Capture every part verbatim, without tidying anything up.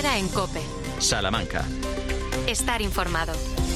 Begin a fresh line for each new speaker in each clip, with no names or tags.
Herrera en COPE.
Salamanca.
Estar informado.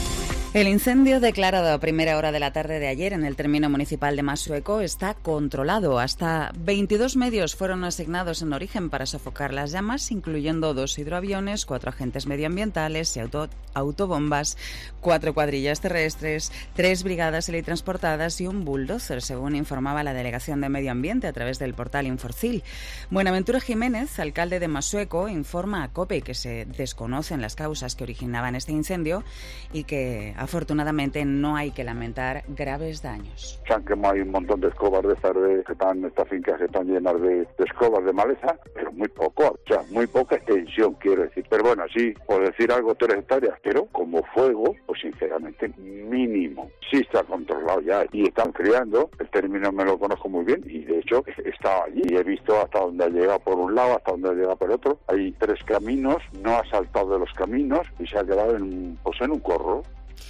El incendio declarado a primera hora de la tarde de ayer en el término municipal de Masueco está controlado. Hasta veintidós medios fueron asignados en origen para sofocar las llamas, incluyendo dos hidroaviones, cuatro agentes medioambientales y auto, autobombas, cuatro cuadrillas terrestres, tres brigadas helitransportadas y un bulldozer, según informaba la Delegación de Medio Ambiente a través del portal Inforcil. Buenaventura Jiménez, alcalde de Masueco, informa a COPE que se desconocen las causas que originaban este incendio y que afortunadamente no hay que lamentar graves daños.
Se han quemado un montón de escobas de estas, de, que están, estas fincas que están llenas de, de escobas de maleza, pero muy poco, o sea, muy poca extensión, quiero decir. Pero bueno, sí, por decir algo, tres hectáreas, pero como fuego, pues sinceramente, mínimo. Sí está controlado ya y están criando, el término me lo conozco muy bien y de hecho he estado allí y he visto hasta donde ha llegado por un lado, hasta donde ha llegado por otro. Hay tres caminos, no ha saltado de los caminos y se ha quedado en, pues en un corro.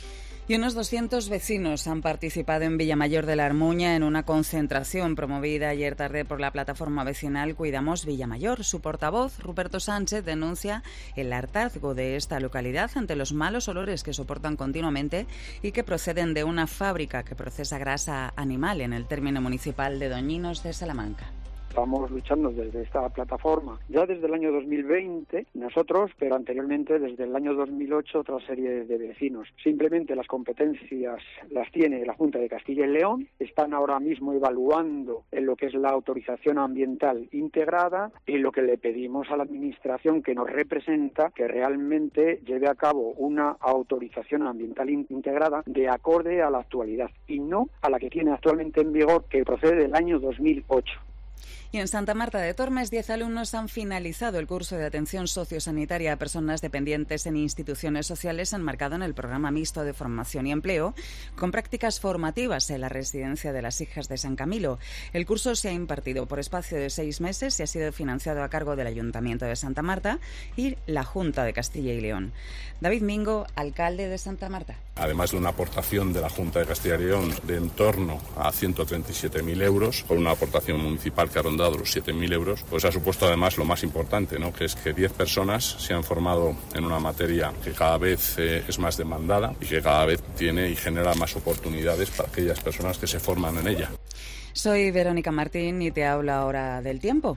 Y unos doscientos vecinos han participado en Villamayor de la Armuña en una concentración promovida ayer tarde por la plataforma vecinal Cuidamos Villamayor. Su portavoz, Ruperto Sánchez, denuncia el hartazgo de esta localidad ante los malos olores que soportan continuamente y que proceden de una fábrica que procesa grasa animal en el término municipal de Doñinos de Salamanca.
Estamos luchando desde esta plataforma ya desde el año dos mil veinte, nosotros, pero anteriormente desde el año dos mil ocho otra serie de vecinos. Simplemente las competencias las tiene la Junta de Castilla y León, están ahora mismo evaluando en lo que es la autorización ambiental integrada y lo que le pedimos a la Administración que nos representa que realmente lleve a cabo una autorización ambiental integrada de acorde a la actualidad y no a la que tiene actualmente en vigor, que procede del año dos mil ocho.
Y en Santa Marta de Tormes, diez alumnos han finalizado el curso de atención sociosanitaria a personas dependientes en instituciones sociales enmarcado en el programa mixto de formación y empleo, con prácticas formativas en la residencia de las Hijas de San Camilo. El curso se ha impartido por espacio de seis meses y ha sido financiado a cargo del Ayuntamiento de Santa Marta y la Junta de Castilla y León. David Mingo, alcalde de Santa Marta.
Además de una aportación de la Junta de Castilla y León de en torno a ciento treinta y siete mil euros, con una aportación municipal que ha rondado los siete mil euros, pues ha supuesto además lo más importante, ¿no?, que es que diez personas se han formado en una materia que cada vez eh, es más demandada y que cada vez tiene y genera más oportunidades para aquellas personas que se forman en ella.
Soy Verónica Martín y te hablo ahora del tiempo.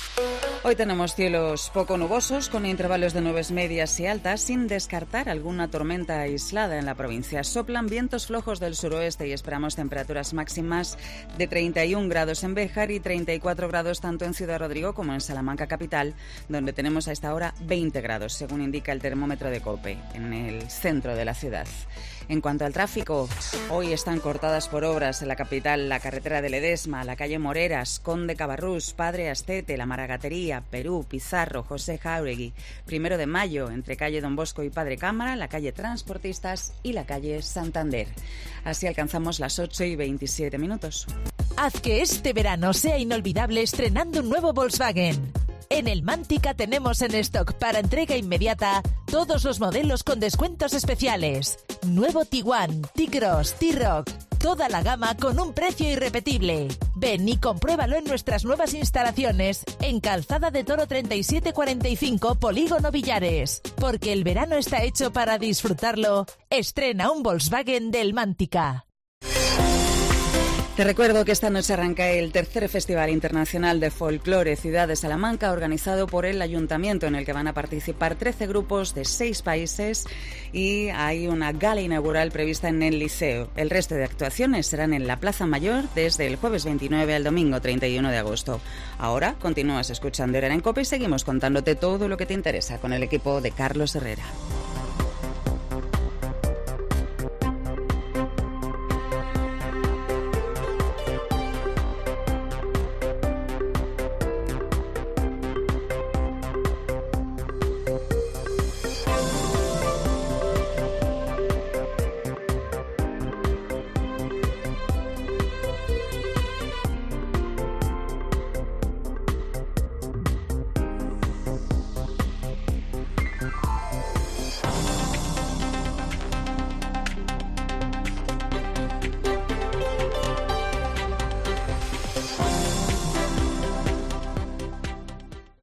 Hoy tenemos cielos poco nubosos con intervalos de nubes medias y altas, sin descartar alguna tormenta aislada en la provincia. Soplan vientos flojos del suroeste y esperamos temperaturas máximas de treinta y un grados en Béjar y treinta y cuatro grados tanto en Ciudad Rodrigo como en Salamanca capital, donde tenemos a esta hora veinte grados, según indica el termómetro de COPE, en el centro de la ciudad. En cuanto al tráfico, hoy están cortadas por obras en la capital la carretera de Ledesma, la calle Moreras, Conde Cabarrús, Padre Astete, la Maragatería, Perú, Pizarro, José Jáuregui, Primero de Mayo, entre calle Don Bosco y Padre Cámara, la calle Transportistas y la calle Santander. Así alcanzamos las ocho y veintisiete minutos.
Haz que este verano sea inolvidable estrenando un nuevo Volkswagen. En el Mántica tenemos en stock para entrega inmediata todos los modelos con descuentos especiales. Nuevo Tiguan, T-Cross, T-Rock, toda la gama con un precio irrepetible. Ven y compruébalo en nuestras nuevas instalaciones en Calzada de Toro treinta y siete cuarenta y cinco, Polígono Villares. Porque el verano está hecho para disfrutarlo. Estrena un Volkswagen del Mántica.
Te recuerdo que esta noche arranca el tercer Festival Internacional de Folclore Ciudad de Salamanca, organizado por el Ayuntamiento, en el que van a participar trece grupos de seis países y hay una gala inaugural prevista en el Liceo. El resto de actuaciones serán en la Plaza Mayor desde el jueves veintinueve al domingo treinta y uno de agosto. Ahora continúas escuchando Herrera en COPE y seguimos contándote todo lo que te interesa con el equipo de Carlos Herrera.